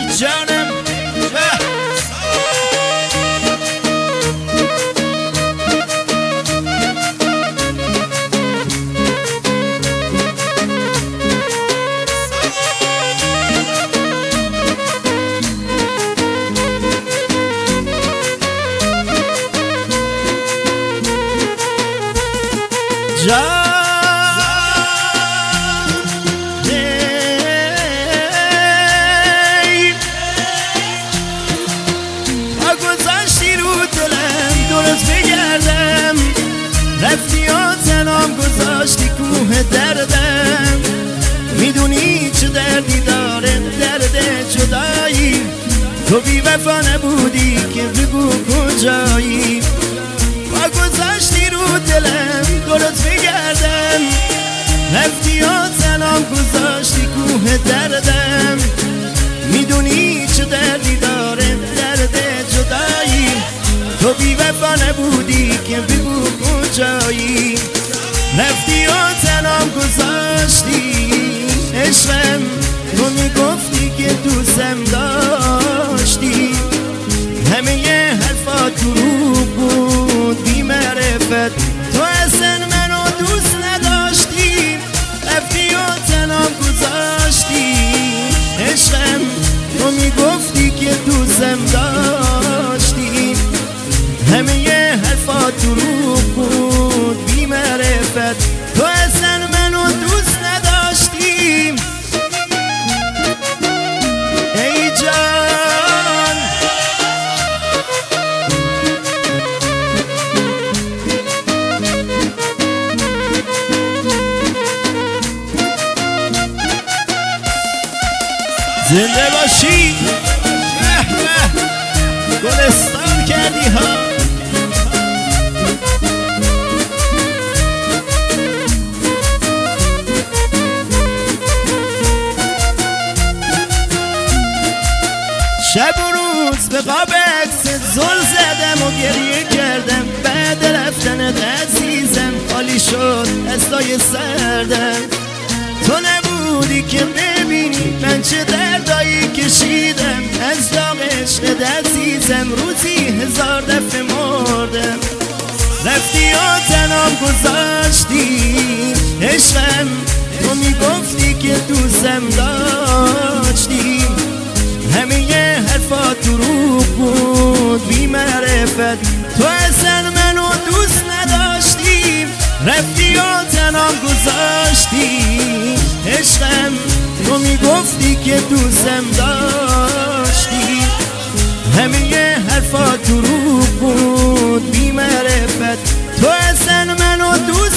جانم گذاشتی رو دلم دورت بگردم، رفتی و تنام گذاشتی کوه دردم. میدونی چه دردی داره درد جدایی، تو بی وفا نبودی که بگو کجایی. گذاشتی رو دلم دورت بگردم، رفتی و تنام گذاشتی کوه دردم. میدونی چه دردی داره درد جدایی، تو بی وفا نبودی که بگو کجایی. رفتی و تنام گذاشتی عشقم، تو میگفتی که دوستم داشتی. همه ی حرفات دروغ بود بی معرفت، تو اصلا منو دوست نداشتی. رفتی و تنام گذاشتی عشقم، تو میگفتی که دوستم داشتی. همه ی حرفات دروغ بود بی معرفت، تو اصلا منو دوست نداشتی. ای جان زنده باشی، گلستان کردی ها. شب و روز به قاب عکست زل زدم و گریه کردم. بعد رفتنت عزیزم خالی شد دستای سردم. تو نبودی که ببینی من چه دردایی کشیدم. از داغ عشقت عزیزم روزی 1000 دفعه مردم. رفتی و تنام گذاشتی عشقم، تو میگفتی که دوستم داشتی. همه ی حرفات دروغ بود بی معرفت، تو اصلا منو دوست نداشتی. رفتی و تنام گذاشتی عشقم، تو میگفتی که دوستم داشتی. همه ی حرفات دروغ بود بی معرفت، تو اصلا منو دوست